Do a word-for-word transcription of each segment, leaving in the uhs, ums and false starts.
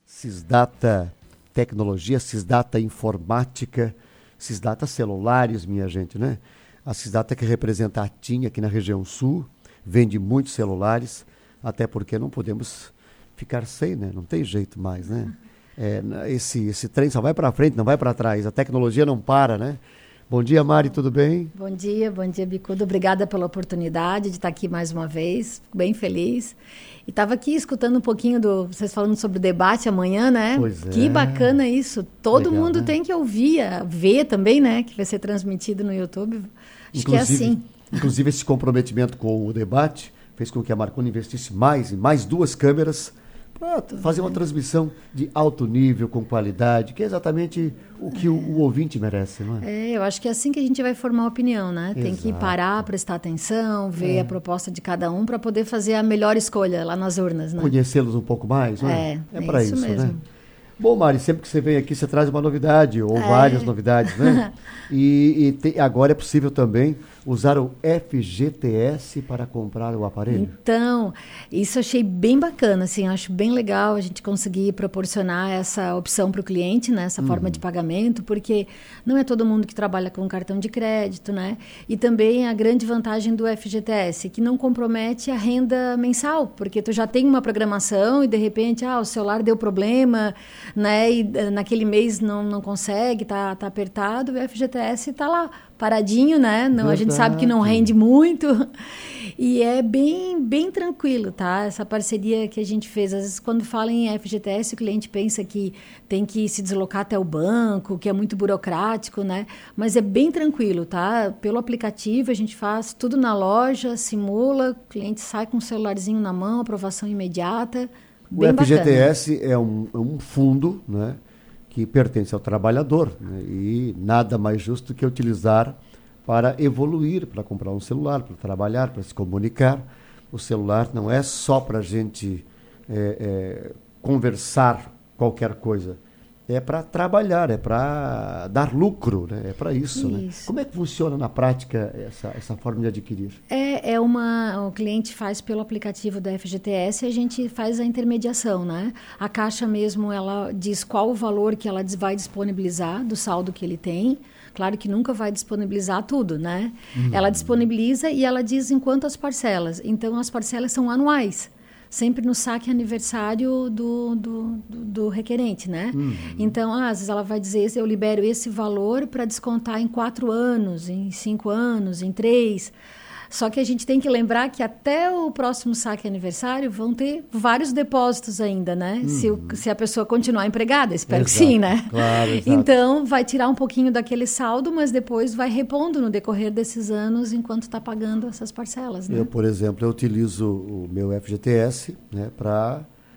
Sysdata Tecnologia, Sysdata Informática, Sysdata Celulares, minha gente, né? A Sysdata que representa a TIM aqui na região sul, vende muitos celulares, até porque não podemos ficar sem, né? Não tem jeito mais, né? É, esse, esse trem só vai para frente, não vai para trás. A tecnologia não para, né? Bom dia, Mari, tudo bem? Bom dia, bom dia, Bicudo. Obrigada pela oportunidade de estar aqui mais uma vez, fico bem feliz. E estava aqui escutando um pouquinho do vocês falando sobre o debate amanhã, né? Pois é. Que bacana isso. Todo Legal, mundo né? tem que ouvir, ver também, né? Que vai ser transmitido no YouTube. Acho que é assim. Inclusive, esse comprometimento com o debate fez com que a Marconi investisse mais em mais duas câmeras para fazer uma transmissão de alto nível, com qualidade, que é exatamente o que o, o ouvinte merece, não é? É, eu acho que é assim que a gente vai formar opinião, né? Tem que Exato. parar, prestar atenção, ver É. a proposta de cada um para poder fazer a melhor escolha lá nas urnas, né? Conhecê-los um pouco mais, não é? É, é é para isso isso, mesmo. né? Bom, Mari, sempre que você vem aqui, você traz uma novidade, ou É. várias novidades, né? E, e te, agora é possível também usar o F G T S para comprar o aparelho? Então, isso eu achei bem bacana, assim, acho bem legal a gente conseguir proporcionar essa opção para o cliente, né, essa Uhum. forma de pagamento, porque não é todo mundo que trabalha com cartão de crédito, né, e também a grande vantagem do F G T S, que não compromete a renda mensal, porque tu já tem uma programação e de repente, ah, o celular deu problema, né, e eh, naquele mês não, não consegue, tá, tá apertado, o F G T S está lá, paradinho, né? Não, a gente sabe que não rende muito e é bem, bem tranquilo, tá? Essa parceria que a gente fez, às vezes quando fala em F G T S, o cliente pensa que tem que se deslocar até o banco, que é muito burocrático, né? Mas é bem tranquilo, tá? Pelo aplicativo a gente faz tudo na loja, simula, o cliente sai com o celularzinho na mão, aprovação imediata, bem O F G T S bacana. é um, é um fundo, né, que pertence ao trabalhador, né, e nada mais justo que utilizar para evoluir, para comprar um celular, para trabalhar, para se comunicar. O celular não é só para a gente é, é, conversar qualquer coisa, é para trabalhar, é para dar lucro, né? É para isso, né? Isso. Como é que funciona na prática essa, essa forma de adquirir? É, é uma, o cliente faz pelo aplicativo da F G T S e a gente faz a intermediação, né? A Caixa mesmo, ela diz qual o valor que ela vai disponibilizar do saldo que ele tem. Claro que nunca vai disponibilizar tudo, né? Uhum. Ela disponibiliza e ela diz em quantas parcelas. Então, as parcelas são anuais. Sempre no saque aniversário do, do, do, do requerente, né? Uhum. Então, ah, às vezes ela vai dizer, eu libero esse valor para descontar em quatro anos, em cinco anos, em três. Só que a gente tem que lembrar que até o próximo saque aniversário vão ter vários depósitos ainda, né? Uhum. Se, o, se a pessoa continuar empregada, espero exato. Que sim, né? Claro, exato. Então, vai tirar um pouquinho daquele saldo, mas depois vai repondo no decorrer desses anos enquanto está pagando essas parcelas, né? Eu, por exemplo, eu utilizo o meu F G T S, né, para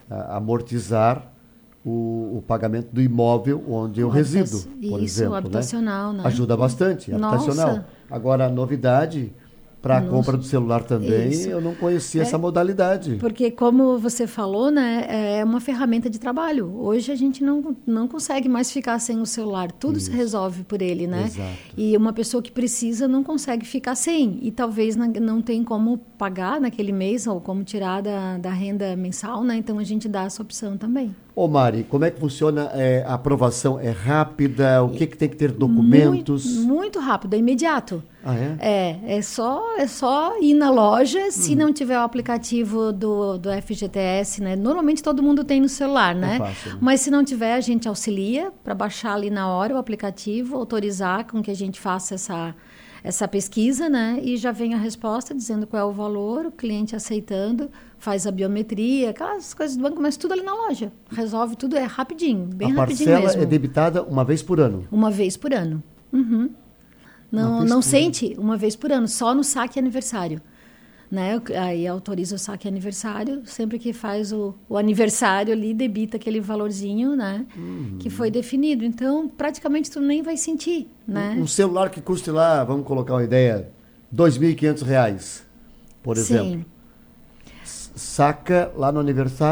amortizar o, o pagamento do imóvel onde eu resido, por Isso, exemplo. o habitacional, né? né? Ajuda bastante, Nossa. habitacional. Agora, a novidade para a compra do celular também, Isso. eu não conhecia é, essa modalidade. Porque, como você falou, né, é uma ferramenta de trabalho. Hoje a gente não, não consegue mais ficar sem o celular. Tudo Isso. se resolve por ele, né? Exato. E uma pessoa que precisa não consegue ficar sem. E talvez não, não tem como pagar naquele mês ou como tirar da, da renda mensal, né? Então, a gente dá essa opção também. Ô Mari, como é que funciona é, a aprovação? É rápida? O que, que tem que ter documentos? Muito, muito rápido, é imediato. Ah, é? É, é só, é só ir na loja, se hum. não tiver o aplicativo do, do F G T S, né? Normalmente todo mundo tem no celular, né? É fácil, né? Mas se não tiver, a gente auxilia para baixar ali na hora o aplicativo, autorizar com que a gente faça essa, essa pesquisa, né? E já vem a resposta dizendo qual é o valor, o cliente aceitando, faz a biometria, aquelas coisas do banco, mas tudo ali na loja. Resolve tudo, é rapidinho, bem a rapidinho mesmo. A parcela é debitada uma vez por ano? Uma vez por ano. Uhum. Não, não sente uma vez por ano, só no saque aniversário. Né? Aí autoriza o saque aniversário, sempre que faz o, o aniversário ali, debita aquele valorzinho, né? Uhum. Que foi definido. Então, praticamente tu nem vai sentir, né? Um, um celular que custe lá, vamos colocar uma ideia, dois mil e quinhentos reais, por exemplo. Sim. Saca lá no aniversário,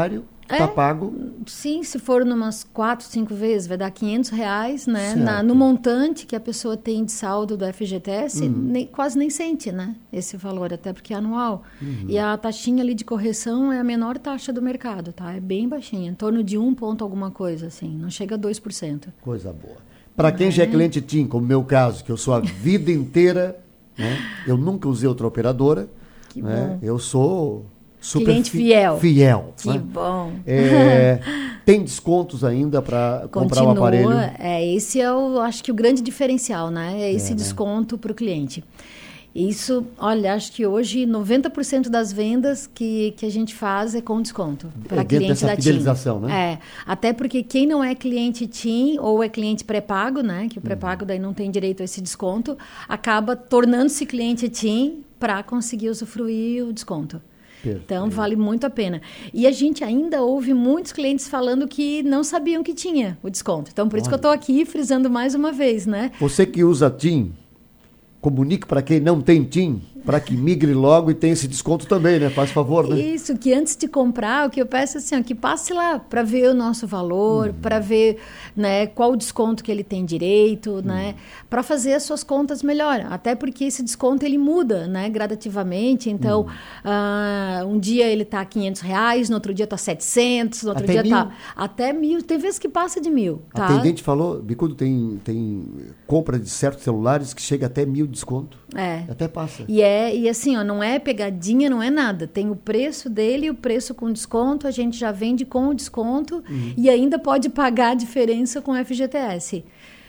Está É, pago. sim, se for numas quatro, cinco vezes, vai dar quinhentos reais, né? Certo. Na, no montante que a pessoa tem de saldo do F G T S, Uhum. nem, quase nem sente, né? Esse valor, até porque é anual. Uhum. E a taxinha ali de correção é a menor taxa do mercado, tá? É bem baixinha, em torno de um ponto alguma coisa, assim. Não chega a dois por cento. Coisa boa. Para quem já é cliente TIM, como o meu caso, que eu sou a vida inteira, né? Eu nunca usei outra operadora. Que né? bom. Eu sou... Super Cliente fi- fiel. Fiel. Que né? bom. É, tem descontos ainda para comprar o aparelho? É, esse é o, acho que o grande diferencial, né? É esse É, né? desconto para o cliente. Isso, olha, acho que hoje noventa por cento das vendas que, que a gente faz é com desconto para É dentro cliente dessa da TIM. fidelização, né? É, até porque quem não é cliente TIM ou é cliente pré-pago, né? Que o pré-pago daí não tem direito a esse desconto, acaba tornando-se cliente TIM para conseguir usufruir o desconto. Perfeito. Então, vale muito a pena. E a gente ainda ouve muitos clientes falando que não sabiam que tinha o desconto. Então, por isso Olha. que eu estou aqui frisando mais uma vez, né? Você que usa TIM, comunique para quem não tem TIM, para que migre logo e tenha esse desconto também, né? Faz favor, né? Isso, que antes de comprar, o que eu peço é assim, ó, que passe lá para ver o nosso valor, Uhum. para ver, né, qual o desconto que ele tem direito, né, para fazer as suas contas melhor. Até porque esse desconto ele muda, né, gradativamente. Então, Uhum. ah, um dia ele está quinhentos reais, no outro dia está setecentos, no outro Até dia mil? está até mil. Tem vezes que passa de mil, tá? Atendente falou, Bicudo, tem, tem compra de certos celulares que chega até mil de desconto. É. Até passa. E, é, e assim, ó, não é pegadinha, não é nada. Tem o preço dele, o preço com desconto, a gente já vende com o desconto Uhum. e ainda pode pagar a diferença com o F G T S.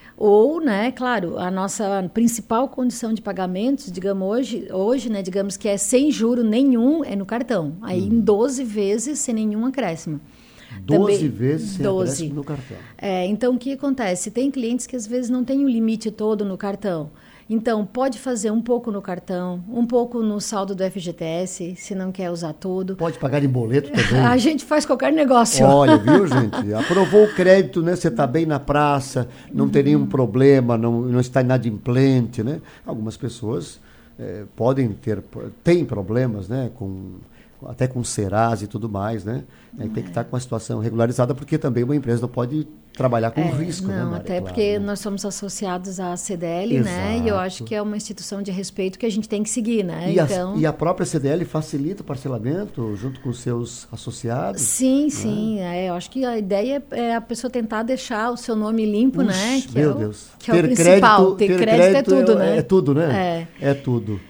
Ou, né, claro, a nossa principal condição de pagamentos, digamos hoje, hoje, né, digamos que é sem juro nenhum, é no cartão. Aí Uhum. em doze vezes sem nenhum acréscimo. doze Também- vezes sem doze. acréscimo no cartão. É, então, o que acontece? Tem clientes que às vezes não têm o limite todo no cartão. Então, pode fazer um pouco no cartão, um pouco no saldo do F G T S, se não quer usar tudo. Pode pagar em boleto também. A gente faz qualquer negócio. Olha, viu, gente? Aprovou o crédito, né? Você está bem na praça, não tem nenhum problema, não, não está inadimplente, né? Algumas pessoas eh, podem ter, têm problemas, né? Com, até com Serasa e tudo mais, né? Aí tem que estar com a situação regularizada, porque também uma empresa não pode trabalhar com É, risco, né, não, Mari? até Claro, porque né? nós somos associados à C D L, né? E eu acho Exato. que é uma instituição de respeito que a gente tem que seguir, né? E, então... a, e a própria C D L facilita o parcelamento junto com os seus associados? Sim, sim. É, eu acho que a ideia é a pessoa tentar deixar o seu nome limpo, Ux, né? Que meu é o, Deus. Que é o principal. ter, crédito, é tudo, né? É tudo, né? É. É tudo.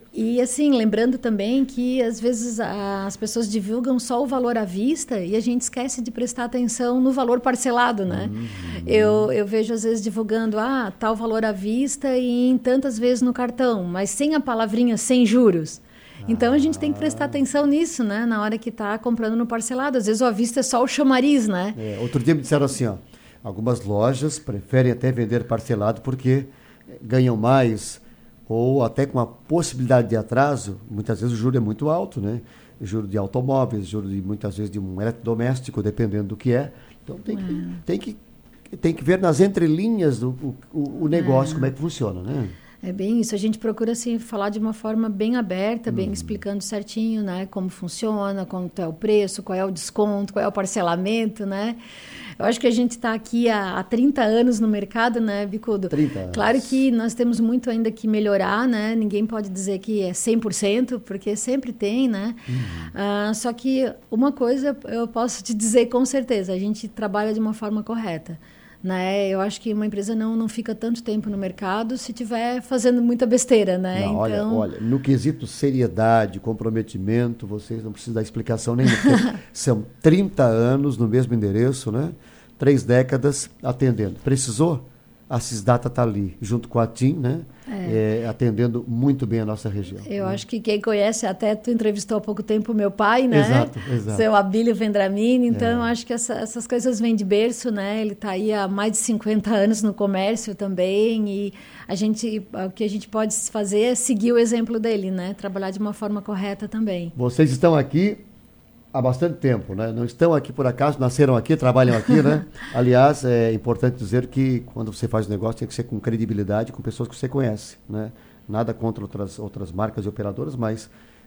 E assim, lembrando também que às vezes a, as pessoas divulgam só o valor à vista e a gente esquece de prestar atenção no valor parcelado, né? Uhum. Eu, eu vejo às vezes divulgando, ah, tal valor à vista e em tantas vezes no cartão, mas sem a palavrinha sem juros. Então a gente tem que prestar atenção nisso, né? Na hora que está comprando no parcelado. Às vezes o à vista é só o chamariz, né? É, outro dia me disseram assim, ó, algumas lojas preferem até vender parcelado porque ganham mais, ou até com a possibilidade de atraso, muitas vezes o juro é muito alto, né? Juro de automóveis, juro de muitas vezes de um eletrodoméstico, dependendo do que é. Então tem, é. que, tem, que, tem que ver nas entrelinhas do, o, o negócio, é. como é que funciona, né? É bem isso, a gente procura assim, falar de uma forma bem aberta, bem hum. explicando certinho, né, como funciona, quanto é o preço, qual é o desconto, qual é o parcelamento, né? Eu acho que a gente está aqui há, há trinta anos no mercado, né, Bicudo? trinta anos. Claro que nós temos muito ainda que melhorar, né? Ninguém pode dizer que é cem por cento, porque sempre tem, né? Uhum. Ah, só que uma coisa eu posso te dizer com certeza, a gente trabalha de uma forma correta. Né? Eu acho que uma empresa não, não fica tanto tempo no mercado se estiver fazendo muita besteira, né? Não, olha, então... olha, no quesito seriedade, comprometimento, vocês não precisam dar explicação nenhuma, porque são trinta anos no mesmo endereço, né? Três décadas atendendo. Precisou? A Cisdata está ali, junto com a TIM, né? É. É, atendendo muito bem a nossa região. Eu né? acho que quem conhece, até tu entrevistou há pouco tempo o meu pai, né? Exato, exato. Seu Abílio Vendramini, então É. eu acho que essa, essas coisas vêm de berço, né? Ele está aí há mais de cinquenta anos no comércio também e a gente, o que a gente pode fazer é seguir o exemplo dele, né? Trabalhar de uma forma correta também. Vocês estão aqui há bastante tempo, né? Não estão aqui por acaso, nasceram aqui, trabalham aqui, né? Aliás, é importante dizer que quando você faz negócio tem que ser com credibilidade, com pessoas que você conhece, né? Nada contra outras, outras marcas e operadoras, mas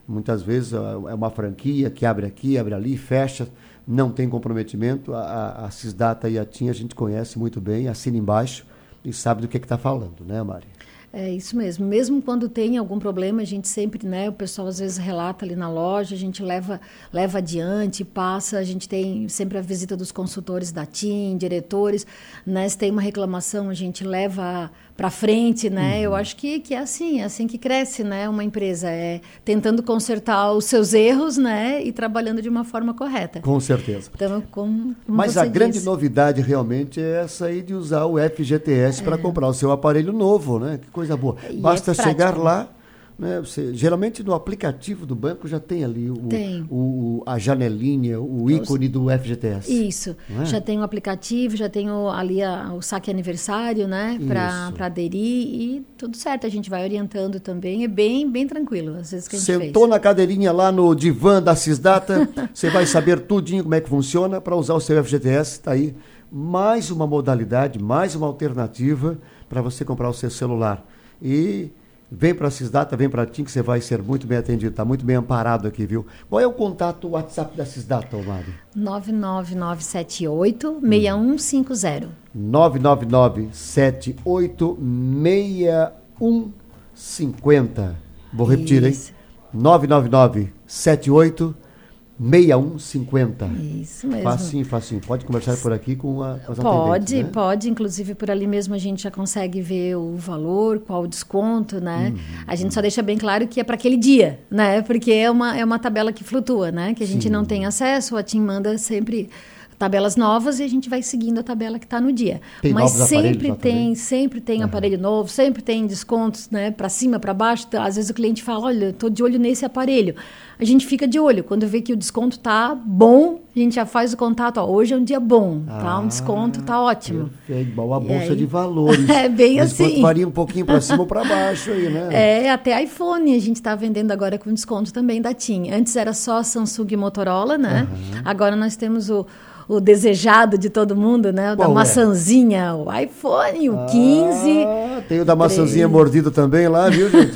Muitas vezes é uma franquia que abre aqui, abre ali, fecha, não tem comprometimento. A, a, a Sysdata e a TIM a gente conhece muito bem, assina embaixo e sabe do que está falando, né, Mari? É isso mesmo. Mesmo quando tem algum problema, a gente sempre, né, o pessoal às vezes relata ali na loja, a gente leva, leva adiante, passa, a gente tem sempre a visita dos consultores da TIM, diretores, né, se tem uma reclamação, a gente leva para frente, né? Uhum. Eu acho que, que é assim, é assim que cresce, né, uma empresa, é tentando consertar os seus erros, né, e trabalhando de uma forma correta. Com certeza. Então, como, como Mas a disse, grande novidade realmente é essa aí de usar o F G T S é. para comprar o seu aparelho novo, né? Que coisa boa. E basta é chegar lá, né? Você, geralmente no aplicativo do banco já tem ali o, tem. o, a janelinha, o ícone do F G T S. Isso, é? Já tem o aplicativo, já tem o, ali a, o saque aniversário, né, para aderir e tudo certo, a gente vai orientando também, é bem, bem tranquilo, às vezes que a gente Sentou fez. na cadeirinha lá no divã da Sysdata, você vai saber tudinho como é que funciona para usar o seu F G T S, está aí mais uma modalidade, mais uma alternativa para você comprar o seu celular. E vem para a Sysdata, vem para a TIM, que você vai ser muito bem atendido, está muito bem amparado aqui, viu? Qual é o contato, o WhatsApp da Sysdata, Mari? nove nove nove sete oito seis um cinco zero. nove nove nove sete oito seis um cinco zero. Vou repetir, Isso. hein? nove nove nove sete oito seis um cinco zero. Isso mesmo. Facinho, facinho. Pode conversar por aqui com, a, com as Pode, né? pode. Inclusive, por ali mesmo a gente já consegue ver o valor, qual o desconto, né? Uhum, a gente uhum. só deixa bem claro que é para aquele dia, né? Porque é uma, é uma tabela que flutua, né? Que a gente Sim. não tem acesso, a TIM manda sempre tabelas novas e a gente vai seguindo a tabela que está no dia. Tem Mas sempre tem, também? sempre tem uhum. aparelho novo, sempre tem descontos, né, para cima, para baixo. Às vezes o cliente fala, olha, estou de olho nesse aparelho. A gente fica de olho. Quando vê que o desconto está bom, a gente já faz o contato. Ó, hoje é um dia bom, ah, tá? Um desconto está ótimo. É igual a bolsa aí... de valores. É bem Mas assim. Varia um pouquinho para cima ou para baixo aí, né? É, até iPhone a gente está vendendo agora com desconto também da TIM. Antes era só Samsung e Motorola, né? Uhum. Agora nós temos o o desejado de todo mundo, né? O Qual da maçãzinha, é? O iPhone, o quinze. Ah, tem o da maçãzinha mordido também lá, viu, gente?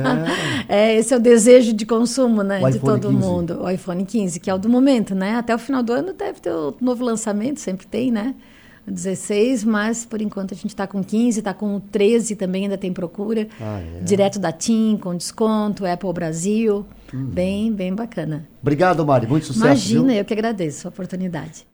É. é, esse é o desejo de consumo, né? O de todo quinze. mundo. O iPhone quinze, que é o do momento, né? Até o final do ano deve ter o novo lançamento, sempre tem, né? O dezesseis, mas por enquanto a gente está com quinze, está com o treze também, ainda tem procura. Ah, é? Direto da TIM, com desconto, Apple Brasil. Hum. Bem, bem bacana. Obrigado, Mari. Muito sucesso. Imagina, viu? eu que agradeço a oportunidade.